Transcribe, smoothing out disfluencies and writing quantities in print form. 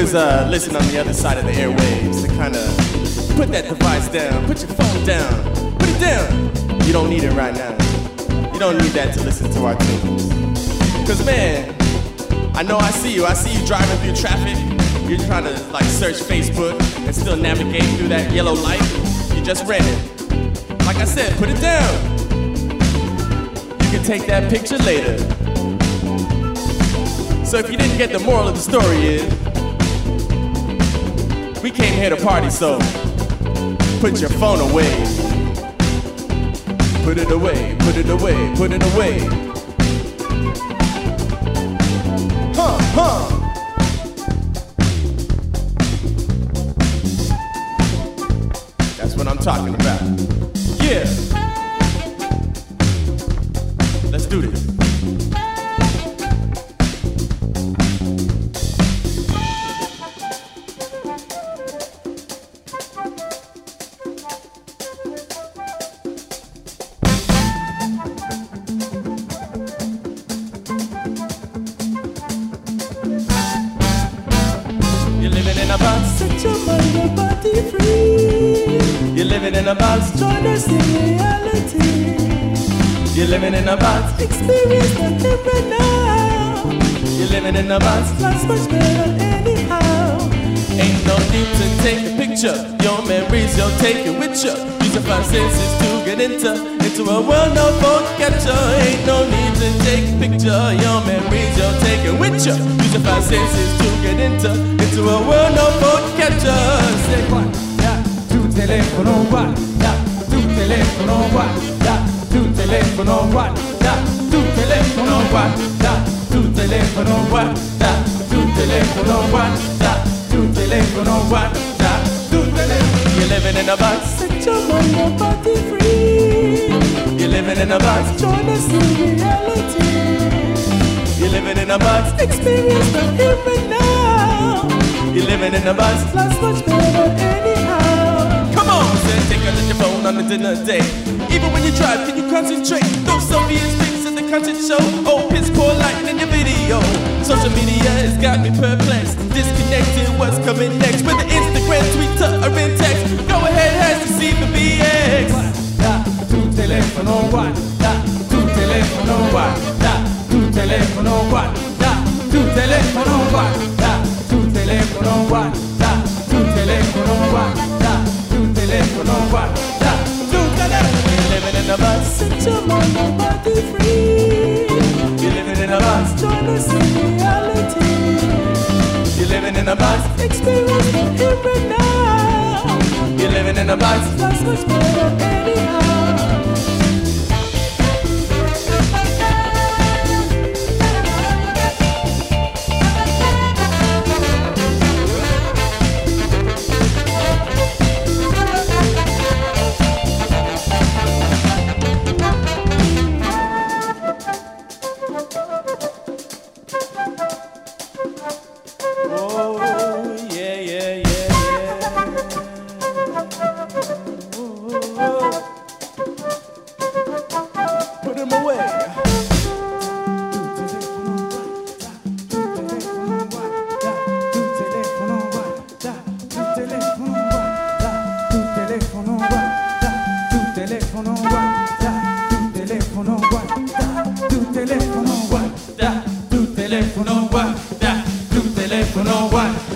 is listen on the other side of the airwaves to kind of put that device down, put your phone down, put it down. You don't need it right now. You don't need that to listen to our tunes. Cause man, I know I see you driving through traffic. You're trying to like search Facebook and still navigate through that yellow light. You just ran it. Like I said, put it down. You can take that picture later. So if you didn't get the moral of the story is, we came here to party, so put your phone away. Put it away, put it away, put it away. Huh. That's what I'm talking about. Yeah. Let's do this. Set your mind and body free. You're living in a box. Join us in reality. You're living in a box. Experience the different now. You're living in a box. Life's much better anyhow. Ain't no need to take a picture. Your memories you'll take it with you. Use your five senses to get into a world no forgetcha. Ain't no need to take a picture. Your memories you'll take it with you. Use your five senses to get into a world no forgetcha. Say what? Da, tu telefono guarda, tu telefono guarda, tu telefono guarda, tu telefono guarda, tu telefono guarda, tu telefono guarda, tu telefono guarda, tu telefono. You're living in a box. Set your mind and body free. You're living in a box. Join us in reality. You're living in a box. Experience the here and now. You're living in a box. Life's much better anyhow. Come on, say, take a look at your phone on a dinner date. Even when you drive, can you concentrate? Those selfies, pics at the content show. Oh, piss poor lighting in your video. Social media has got me perplexed. Disconnected, what's coming next? Whether Instagram, Twitter, or in text. Go ahead, has to see the BX. Da, tu telefono guarda, tu telefono guarda, tu telefono guarda, tu telefono guarda, tu telefono guarda, tu telefono guarda, tu telefono guarda, tu telefono. You're living in a box. Set your mind and body free. You're living in a box. Join us in reality. You're living in a box. Experience the here and now. You're living in a box. Life's much better anyhow. Oh, yeah, yeah, yeah, yeah. Put him away. Tu telefono guarda, tu telefono guarda.